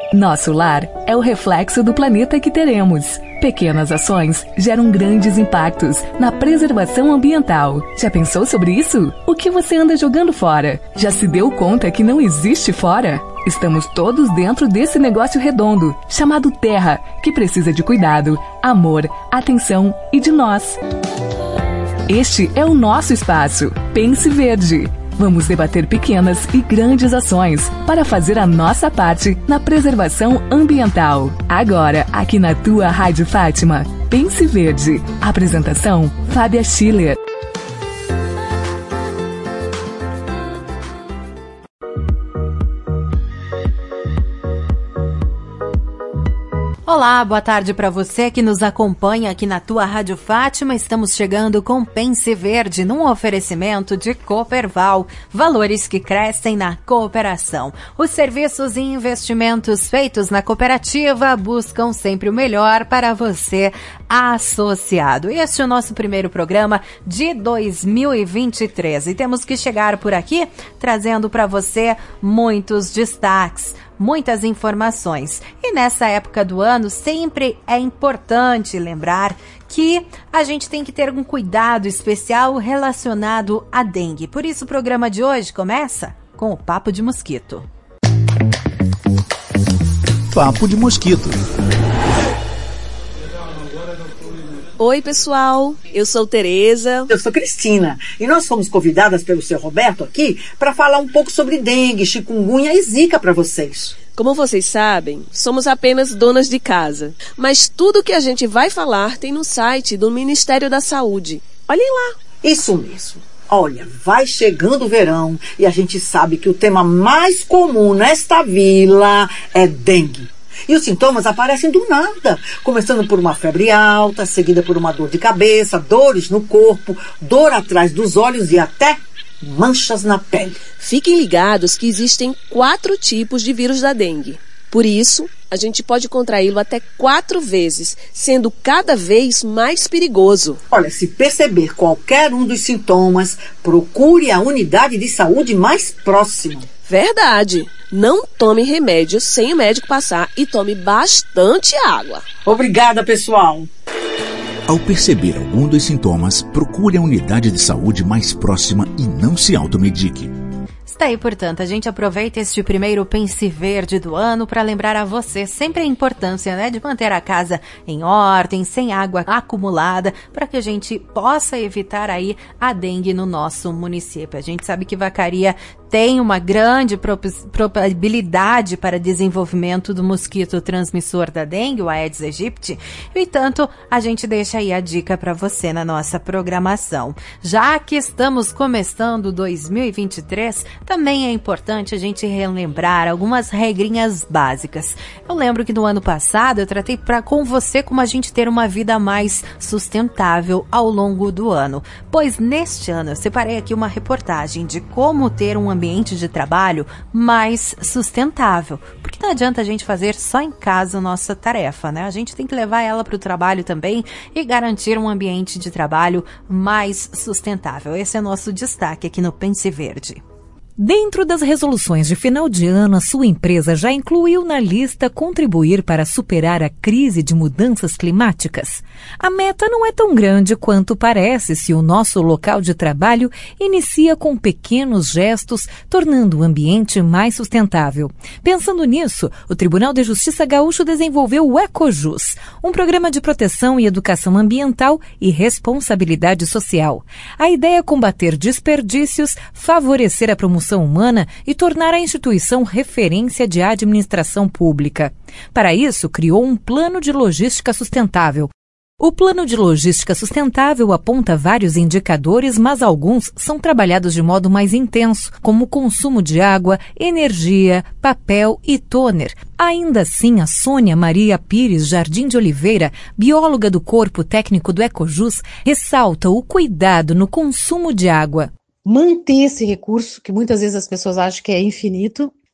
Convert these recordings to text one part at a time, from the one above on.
Nosso lar é o reflexo do planeta que teremos. Pequenas ações geram grandes impactos na preservação ambiental. Já pensou sobre isso? O que você anda jogando fora? Já se deu conta que não existe fora? Estamos todos dentro desse negócio redondo, chamado Terra, que precisa de cuidado, amor, atenção e de nós. Este é o nosso espaço. Pense Verde. Vamos debater pequenas e grandes ações para fazer a nossa parte na preservação ambiental. Agora, aqui na tua Rádio Fátima. Pense Verde. Apresentação, Fábia Schiller. Olá, boa tarde para você que nos acompanha aqui na tua Rádio Fátima. Estamos chegando com Pense Verde num oferecimento de Cooperval, valores que crescem na cooperação. Os serviços e investimentos feitos na cooperativa buscam sempre o melhor para você, associado. Este é o nosso primeiro programa de 2023 e temos que chegar por aqui trazendo para você muitos destaques, muitas informações. E nessa época do ano sempre é importante lembrar que a gente tem que ter um cuidado especial relacionado à dengue. Por isso o programa de hoje começa com o Papo de Mosquito. Papo de Mosquito. Oi, pessoal, eu sou Tereza. Eu sou Cristina e nós fomos convidadas pelo seu Roberto aqui para falar um pouco sobre dengue, chikungunya e zika para vocês. Como vocês sabem, somos apenas donas de casa, mas tudo que a gente vai falar tem no site do Ministério da Saúde. Olhem lá. Isso mesmo. Olha, vai chegando o verão e a gente sabe que o tema mais comum nesta vila é dengue. E os sintomas aparecem do nada, começando por uma febre alta, seguida por uma dor de cabeça, dores no corpo, dor atrás dos olhos e até manchas na pele. Fiquem ligados que existem 4 tipos de vírus da dengue. Por isso, a gente pode contraí-lo até 4 vezes, sendo cada vez mais perigoso. Olha, se perceber qualquer um dos sintomas, procure a unidade de saúde mais próxima. Verdade. Não tome remédio sem o médico passar e tome bastante água. Obrigada, pessoal. Ao perceber algum dos sintomas, procure a unidade de saúde mais próxima e não se automedique. Está aí, portanto, a gente aproveita este primeiro Pense Verde do ano para lembrar a você sempre a importância, né, de manter a casa em ordem, sem água acumulada, para que a gente possa evitar aí a dengue no nosso município. A gente sabe que Vacaria tem uma grande probabilidade para desenvolvimento do mosquito transmissor da dengue, o Aedes aegypti, e, tanto, a gente deixa aí a dica para você na nossa programação. Já que estamos começando 2023, também é importante a gente relembrar algumas regrinhas básicas. Eu lembro que no ano passado eu tratei com você como a gente ter uma vida mais sustentável ao longo do ano, pois neste ano eu separei aqui uma reportagem de como ter um ambiente de trabalho mais sustentável, porque não adianta a gente fazer só em casa a nossa tarefa, né? A gente tem que levar ela para o trabalho também e garantir um ambiente de trabalho mais sustentável. Esse é nosso destaque aqui no Pense Verde. Dentro das resoluções de final de ano, a sua empresa já incluiu na lista contribuir para superar a crise de mudanças climáticas? A meta não é tão grande quanto parece se o nosso local de trabalho inicia com pequenos gestos, tornando o ambiente mais sustentável. Pensando nisso, o Tribunal de Justiça Gaúcho desenvolveu o Ecojus, um programa de proteção e educação ambiental e responsabilidade social. A ideia é combater desperdícios, favorecer a promoção humana e tornar a instituição referência de administração pública. Para isso, criou um plano de logística sustentável. O plano de logística sustentável aponta vários indicadores, mas alguns são trabalhados de modo mais intenso, como o consumo de água, energia, papel e toner. Ainda assim, a Sônia Maria Pires Jardim de Oliveira, bióloga do corpo técnico do Ecojus, ressalta o cuidado no consumo de água. Manter esse recurso, que muitas vezes as pessoas acham que é infinito,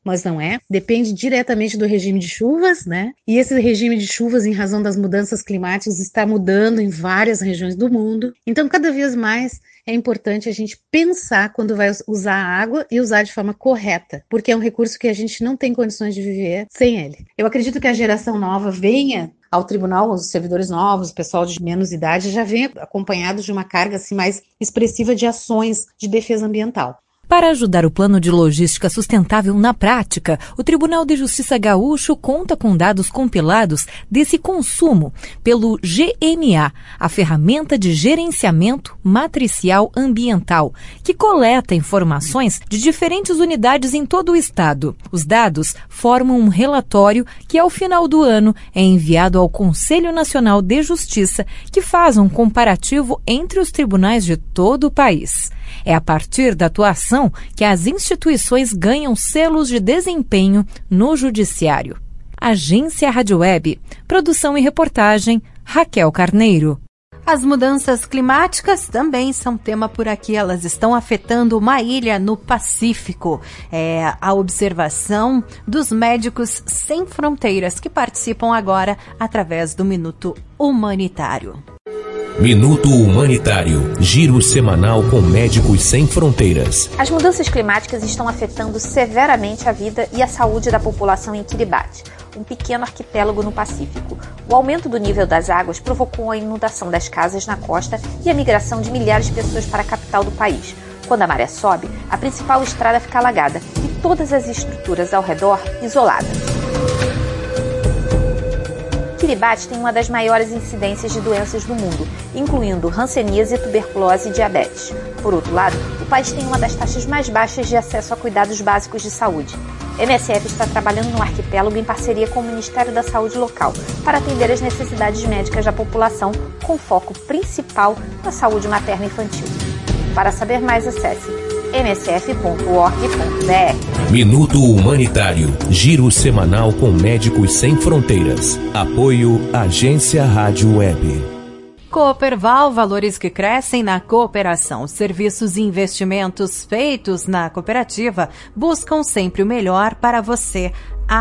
mas não é. Depende diretamente do regime de chuvas, né? E esse regime de chuvas, em razão das mudanças climáticas, está mudando em várias regiões do mundo. Então, cada vez mais é importante a gente pensar quando vai usar a água e usar de forma correta, porque é um recurso que a gente não tem condições de viver sem ele. Eu acredito que a geração nova venha ao tribunal, os servidores novos, o pessoal de menos idade, já vem acompanhado de uma carga assim, mais expressiva de ações de defesa ambiental. Para ajudar o plano de logística sustentável na prática, o Tribunal de Justiça Gaúcho conta com dados compilados desse consumo pelo GMA, a ferramenta de gerenciamento matricial ambiental, que coleta informações de diferentes unidades em todo o estado. Os dados formam um relatório que, ao final do ano, é enviado ao Conselho Nacional de Justiça, que faz um comparativo entre os tribunais de todo o país. É a partir da atuação que as instituições ganham selos de desempenho no judiciário. Agência Rádio Web. Produção e reportagem, Raquel Carneiro. As mudanças climáticas também são tema por aqui. Elas estão afetando uma ilha no Pacífico. É a observação dos Médicos Sem Fronteiras, que participam agora através do Minuto Humanitário. Minuto Humanitário, giro semanal com Médicos Sem Fronteiras. As mudanças climáticas estão afetando severamente a vida e a saúde da população em Kiribati, um pequeno arquipélago no Pacífico. O aumento do nível das águas provocou a inundação das casas na costa e a migração de milhares de pessoas para a capital do país. Quando a maré sobe, a principal estrada fica alagada e todas as estruturas ao redor isoladas. Kiribati tem uma das maiores incidências de doenças do mundo, incluindo hanseníase, tuberculose e diabetes. Por outro lado, o país tem uma das taxas mais baixas de acesso a cuidados básicos de saúde. A MSF está trabalhando no arquipélago em parceria com o Ministério da Saúde local para atender as necessidades médicas da população, com foco principal na saúde materna e infantil. Para saber mais, acesse msf.org.br. Minuto Humanitário, giro semanal com Médicos Sem Fronteiras. Apoio Agência Rádio Web. Cooperval, valores que crescem na cooperação. Serviços e investimentos feitos na cooperativa buscam sempre o melhor para você,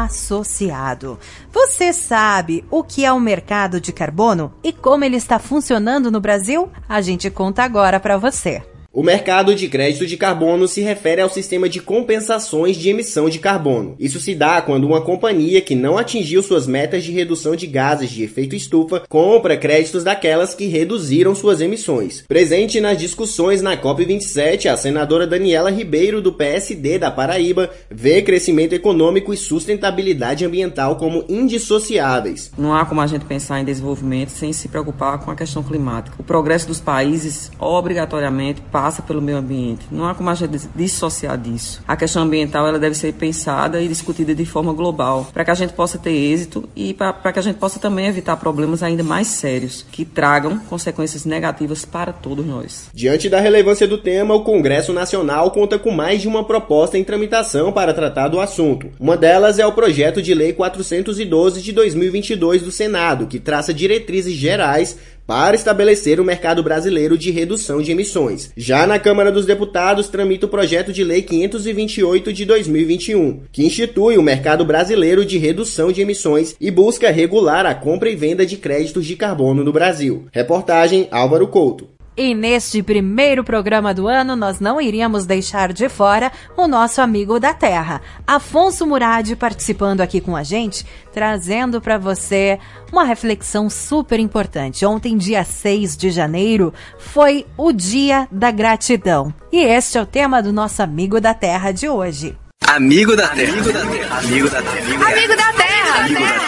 associado. Você sabe o que é o mercado de carbono e como ele está funcionando no Brasil? A gente conta agora para você. O mercado de crédito de carbono se refere ao sistema de compensações de emissão de carbono. Isso se dá quando uma companhia que não atingiu suas metas de redução de gases de efeito estufa compra créditos daquelas que reduziram suas emissões. Presente nas discussões na COP27, a senadora Daniela Ribeiro, do PSD da Paraíba, vê crescimento econômico e sustentabilidade ambiental como indissociáveis. Não há como a gente pensar em desenvolvimento sem se preocupar com a questão climática. O progresso dos países, obrigatoriamente, passa pelo meio ambiente. Não há como a gente dissociar disso. A questão ambiental ela deve ser pensada e discutida de forma global, para que a gente possa ter êxito e para que a gente possa também evitar problemas ainda mais sérios, que tragam consequências negativas para todos nós. Diante da relevância do tema, o Congresso Nacional conta com mais de uma proposta em tramitação para tratar do assunto. Uma delas é o projeto de lei 412 de 2022 do Senado, que traça diretrizes gerais para estabelecer o mercado brasileiro de redução de emissões. Já na Câmara dos Deputados tramita o projeto de lei 528 de 2021, que institui o mercado brasileiro de redução de emissões e busca regular a compra e venda de créditos de carbono no Brasil. Reportagem Álvaro Couto. E neste primeiro programa do ano, nós não iríamos deixar de fora o nosso amigo da terra, Afonso Murad, participando aqui com a gente, trazendo para você uma reflexão super importante. Ontem, dia 6 de janeiro, foi o Dia da Gratidão. E este é o tema do nosso amigo da terra de hoje. Amigo da terra. Amigo da terra. Amigo da terra. Amigo da terra.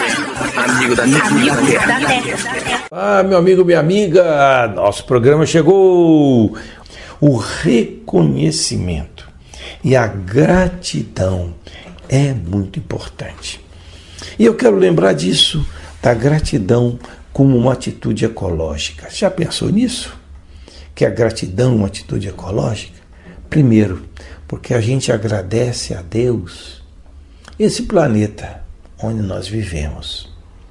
Amigo da terra. Amigo da terra. Ah, meu amigo, minha amiga, nosso programa chegou. O reconhecimento e a gratidão é muito importante. E eu quero lembrar disso, da gratidão como uma atitude ecológica. Já pensou nisso? Que a gratidão é uma atitude ecológica? Primeiro, porque a gente agradece a Deus esse planeta onde nós vivemos.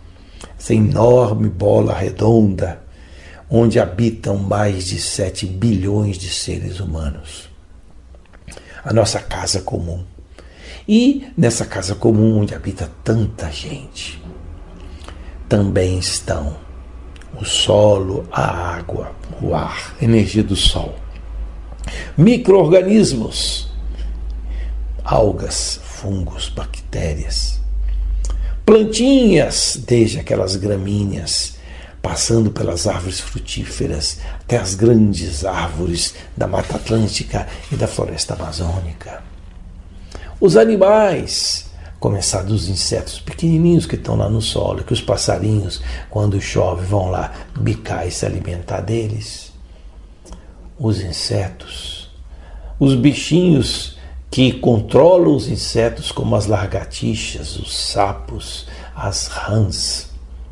Essa enorme bola redonda onde habitam mais de 7 bilhões de seres humanos. A nossa casa comum. E nessa casa comum onde habita tanta gente, também estão o solo, a água, o ar, a energia do sol, micro-organismos, algas, fungos, bactérias, plantinhas, desde aquelas gramíneas, passando pelas árvores frutíferas, até as grandes árvores da Mata Atlântica e da Floresta Amazônica. Os animais, começar dos insetos pequenininhos que estão lá no solo, que os passarinhos, quando chove, vão lá bicar e se alimentar deles. Os insetos, os bichinhos que controlam os insetos, como as lagartixas, os sapos, as rãs.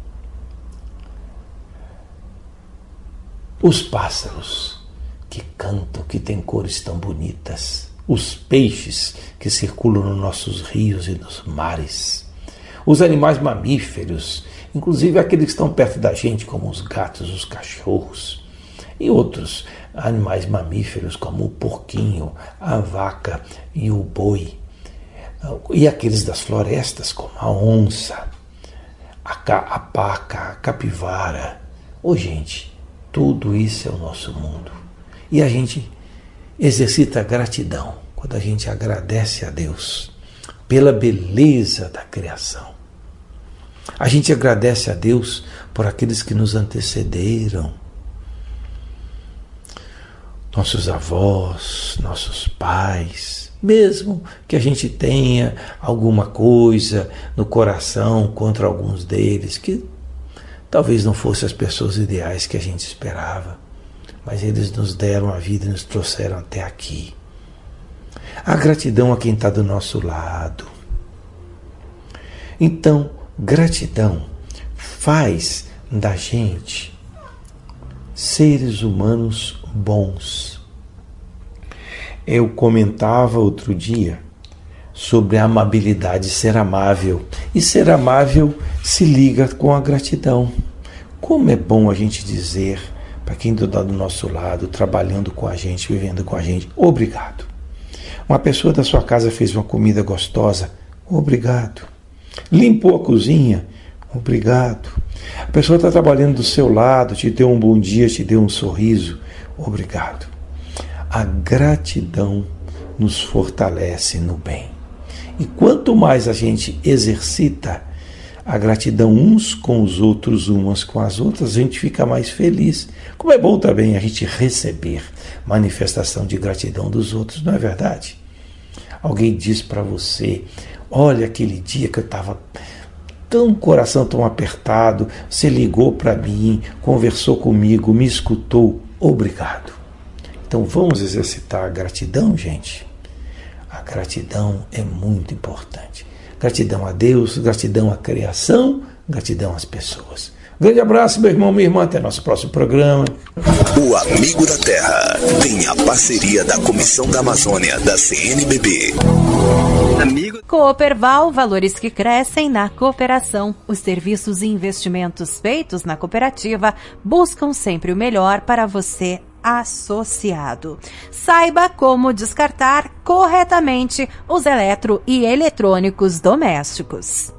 Os pássaros que cantam, que têm cores tão bonitas. Os peixes que circulam nos nossos rios e nos mares. Os animais mamíferos, inclusive aqueles que estão perto da gente, como os gatos, os cachorros. E outros animais mamíferos, como o porquinho, a vaca e o boi. E aqueles das florestas, como a onça, a paca, a capivara. Gente, tudo isso é o nosso mundo. E a gente exercita a gratidão quando a gente agradece a Deus pela beleza da criação. A gente agradece a Deus por aqueles que nos antecederam, nossos avós, nossos pais, mesmo que a gente tenha alguma coisa no coração contra alguns deles, que talvez não fossem as pessoas ideais que a gente esperava, mas eles nos deram a vida e nos trouxeram até aqui. A gratidão a quem está do nosso lado. Então, gratidão faz da gente seres humanos bons. Eu comentava outro dia sobre a amabilidade, ser amável. E ser amável se liga com a gratidão. Como é bom a gente dizer para quem está do nosso lado, trabalhando com a gente, vivendo com a gente, obrigado. Uma pessoa da sua casa fez uma comida gostosa, obrigado. Limpou a cozinha, obrigado. A pessoa está trabalhando do seu lado, te deu um bom dia, te deu um sorriso, obrigado. A gratidão nos fortalece no bem. E quanto mais a gente exercita a gratidão uns com os outros, umas com as outras, a gente fica mais feliz. Como é bom também a gente receber manifestação de gratidão dos outros, não é verdade? Alguém diz para você, olha aquele dia que eu estava tão coração tão apertado, você ligou para mim, conversou comigo, me escutou, obrigado. Então vamos exercitar a gratidão, gente. A gratidão é muito importante. Gratidão a Deus, gratidão à criação, gratidão às pessoas. Grande abraço, meu irmão, minha irmã, até nosso próximo programa. O Amigo da Terra tem a parceria da Comissão da Amazônia, da CNBB. Cooperval, valores que crescem na cooperação. Os serviços e investimentos feitos na cooperativa buscam sempre o melhor para você, associado. Saiba como descartar corretamente os eletro e eletrônicos domésticos.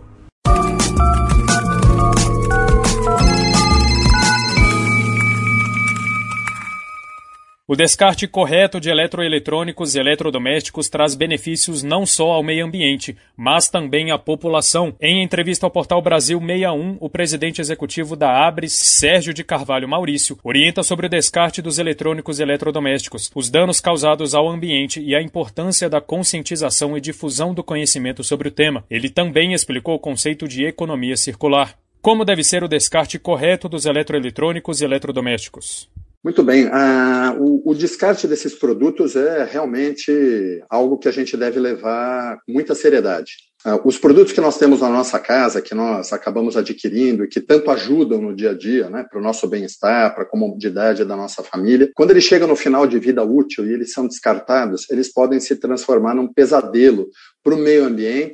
O descarte correto de eletroeletrônicos e eletrodomésticos traz benefícios não só ao meio ambiente, mas também à população. Em entrevista ao Portal Brasil 61, o presidente executivo da Abres, Sérgio de Carvalho Maurício, orienta sobre o descarte dos eletrônicos e eletrodomésticos, os danos causados ao ambiente e a importância da conscientização e difusão do conhecimento sobre o tema. Ele também explicou o conceito de economia circular. Como deve ser o descarte correto dos eletroeletrônicos e eletrodomésticos? Muito bem, o descarte desses produtos é realmente algo que a gente deve levar com muita seriedade. Os produtos que nós temos na nossa casa, que nós acabamos adquirindo e que tanto ajudam no dia a dia, né, para o nosso bem-estar, para a comodidade da nossa família, quando eles chegam no final de vida útil e eles são descartados, eles podem se transformar num pesadelo para o meio ambiente,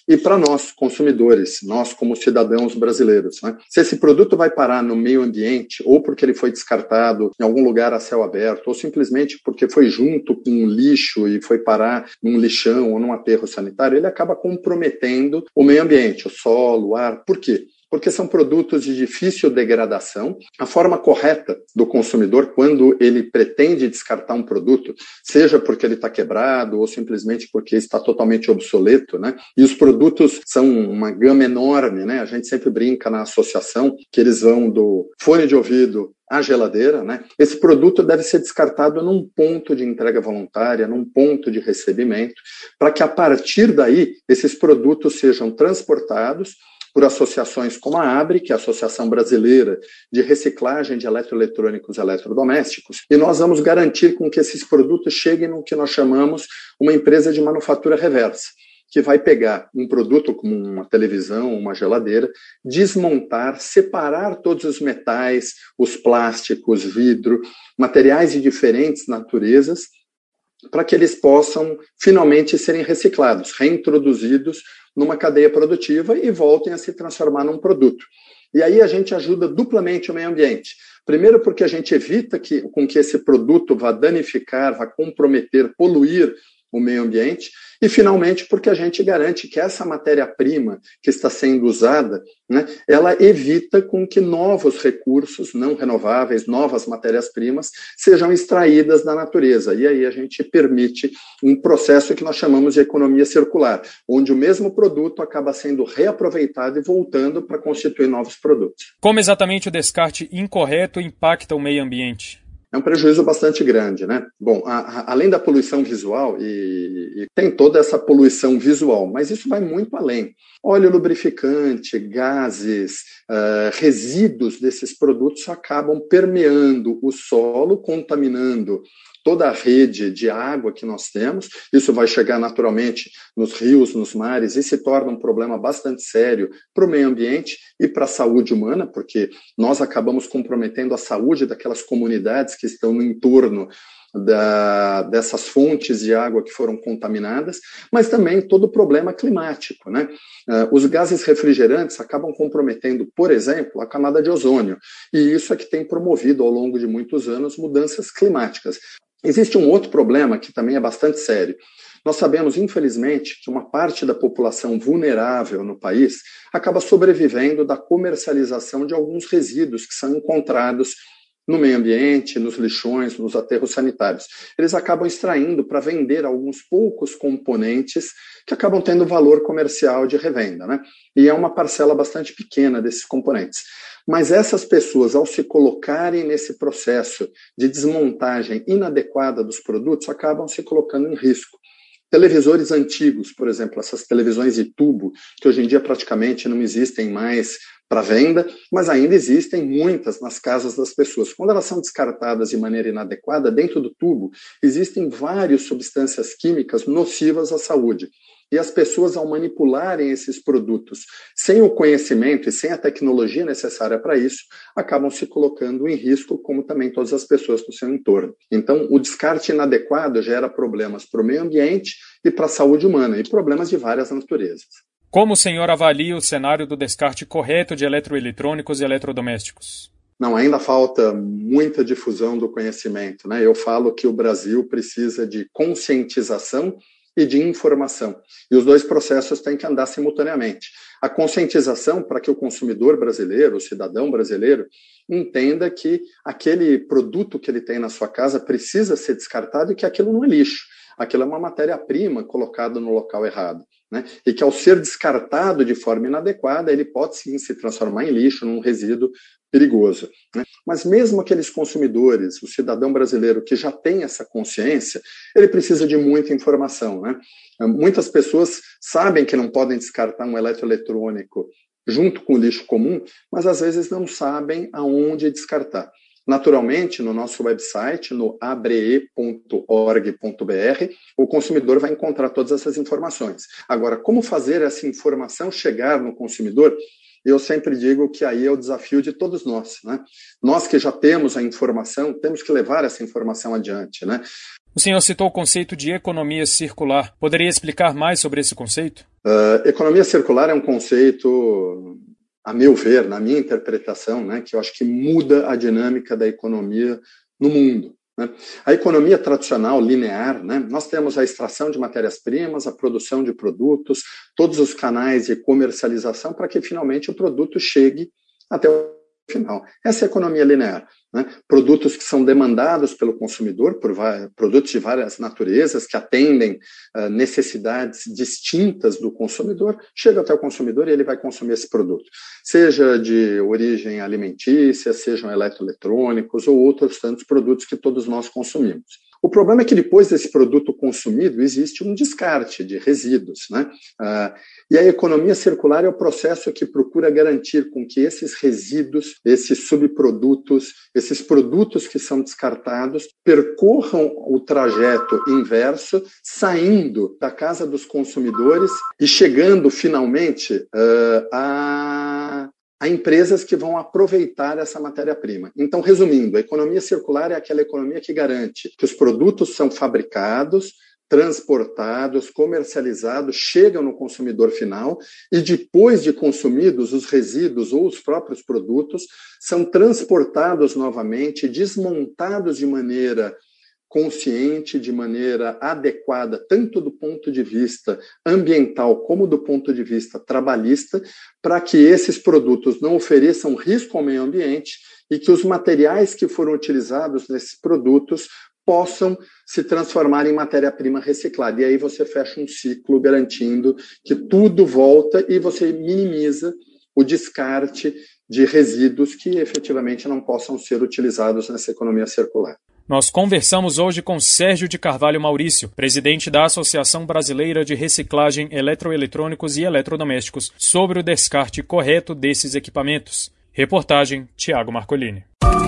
e para nós, consumidores, nós como cidadãos brasileiros, né? Se esse produto vai parar no meio ambiente, ou porque ele foi descartado em algum lugar a céu aberto, ou simplesmente porque foi junto com um lixo e foi parar num lixão ou num aterro sanitário, ele acaba comprometendo o meio ambiente, o solo, o ar. Por quê? Porque são produtos de difícil degradação. A forma correta do consumidor, quando ele pretende descartar um produto, seja porque ele está quebrado ou simplesmente porque está totalmente obsoleto, né? E os produtos são uma gama enorme, né? A gente sempre brinca na associação que eles vão do fone de ouvido à geladeira, né? Esse produto deve ser descartado num ponto de entrega voluntária, num ponto de recebimento, para que a partir daí esses produtos sejam transportados por associações como a ABRE, que é a Associação Brasileira de Reciclagem de Eletroeletrônicos e Eletrodomésticos, e nós vamos garantir com que esses produtos cheguem no que nós chamamos uma empresa de manufatura reversa, que vai pegar um produto como uma televisão, uma geladeira, desmontar, separar todos os metais, os plásticos, vidro, materiais de diferentes naturezas, para que eles possam finalmente serem reciclados, reintroduzidos numa cadeia produtiva e voltem a se transformar num produto. E aí a gente ajuda duplamente o meio ambiente. Primeiro porque a gente evita com que esse produto vá danificar, vá comprometer, poluir o meio ambiente, e finalmente porque a gente garante que essa matéria-prima que está sendo usada, né, ela evita com que novos recursos não renováveis, novas matérias-primas, sejam extraídas da natureza. E aí a gente permite um processo que nós chamamos de economia circular, onde o mesmo produto acaba sendo reaproveitado e voltando para constituir novos produtos. Como exatamente o descarte incorreto impacta o meio ambiente? É um prejuízo bastante grande, né? Bom, além da poluição visual, e tem toda essa poluição visual, mas isso vai muito além. Óleo lubrificante, gases, resíduos desses produtos acabam permeando o solo, contaminando toda a rede de água que nós temos. Isso vai chegar naturalmente nos rios, nos mares, e se torna um problema bastante sério para o meio ambiente e para a saúde humana, porque nós acabamos comprometendo a saúde daquelas comunidades que estão no entorno dessas fontes de água que foram contaminadas, mas também todo o problema climático, né? Os gases refrigerantes acabam comprometendo, por exemplo, a camada de ozônio, e isso é que tem promovido ao longo de muitos anos mudanças climáticas. Existe um outro problema que também é bastante sério. Nós sabemos, infelizmente, que uma parte da população vulnerável no país acaba sobrevivendo da comercialização de alguns resíduos que são encontrados no meio ambiente, nos lixões, nos aterros sanitários. Eles acabam extraindo para vender alguns poucos componentes que acabam tendo valor comercial de revenda, né? E é uma parcela bastante pequena desses componentes. Mas essas pessoas, ao se colocarem nesse processo de desmontagem inadequada dos produtos, acabam se colocando em risco. Televisores antigos, por exemplo, essas televisões de tubo, que hoje em dia praticamente não existem mais para venda, mas ainda existem muitas nas casas das pessoas. Quando elas são descartadas de maneira inadequada, dentro do tubo existem várias substâncias químicas nocivas à saúde. E as pessoas, ao manipularem esses produtos sem o conhecimento e sem a tecnologia necessária para isso, acabam se colocando em risco, como também todas as pessoas do seu entorno. Então, o descarte inadequado gera problemas para o meio ambiente e para a saúde humana, e problemas de várias naturezas. Como o senhor avalia o cenário do descarte correto de eletroeletrônicos e eletrodomésticos? Não, ainda falta muita difusão do conhecimento, né? Eu falo que o Brasil precisa de conscientização e de informação. E os dois processos têm que andar simultaneamente. A conscientização para que o consumidor brasileiro, o cidadão brasileiro, entenda que aquele produto que ele tem na sua casa precisa ser descartado e que aquilo não é lixo. Aquilo é uma matéria-prima colocada no local errado, né? E que ao ser descartado de forma inadequada, ele pode sim se transformar em lixo, num resíduo perigoso, né? Mas mesmo aqueles consumidores, o cidadão brasileiro que já tem essa consciência, ele precisa de muita informação, né? Muitas pessoas sabem que não podem descartar um eletroeletrônico junto com o lixo comum, mas às vezes não sabem aonde descartar. Naturalmente, no nosso website, no abre.org.br, o consumidor vai encontrar todas essas informações. Agora, como fazer essa informação chegar no consumidor? Eu sempre digo que aí é o desafio de todos nós, né? Nós que já temos a informação, temos que levar essa informação adiante, né? O senhor citou o conceito de economia circular. Poderia explicar mais sobre esse conceito? Economia circular é um conceito, a meu ver, na minha interpretação, né, que eu acho que muda a dinâmica da economia no mundo. Né? A economia tradicional, linear, né, nós temos a extração de matérias-primas, a produção de produtos, todos os canais de comercialização para que finalmente o produto chegue até o final. Essa é a economia linear. Né? Produtos que são demandados pelo consumidor, produtos de várias naturezas, que atendem necessidades distintas do consumidor, chega até o consumidor e ele vai consumir esse produto. Seja de origem alimentícia, sejam eletroeletrônicos ou outros tantos produtos que todos nós consumimos. O problema é que depois desse produto consumido existe um descarte de resíduos, né? E a economia circular é o processo que procura garantir com que esses resíduos, esses subprodutos, esses produtos que são descartados, percorram o trajeto inverso, saindo da casa dos consumidores e chegando finalmente a empresas que vão aproveitar essa matéria-prima. Então, resumindo, a economia circular é aquela economia que garante que os produtos são fabricados, transportados, comercializados, chegam no consumidor final e depois de consumidos, os resíduos ou os próprios produtos são transportados novamente, desmontados de maneira consciente, de maneira adequada, tanto do ponto de vista ambiental como do ponto de vista trabalhista, para que esses produtos não ofereçam risco ao meio ambiente e que os materiais que foram utilizados nesses produtos possam se transformar em matéria-prima reciclada. E aí você fecha um ciclo garantindo que tudo volta e você minimiza o descarte de resíduos que efetivamente não possam ser utilizados nessa economia circular. Nós conversamos hoje com Sérgio de Carvalho Maurício, presidente da Associação Brasileira de Reciclagem Eletroeletrônicos e Eletrodomésticos, sobre o descarte correto desses equipamentos. Reportagem Tiago Marcolini.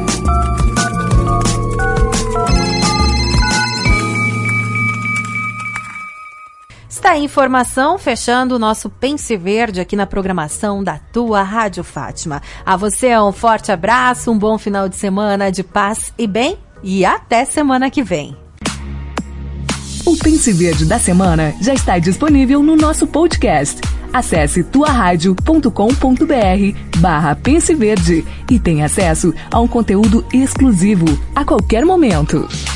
Está aí informação, fechando o nosso Pense Verde aqui na programação da tua Rádio Fátima. A você um forte abraço, um bom final de semana de paz e bem e até semana que vem. O Pense Verde da semana já está disponível no nosso podcast. Acesse tuaradio.com.br/Pense Verde e tenha acesso a um conteúdo exclusivo a qualquer momento.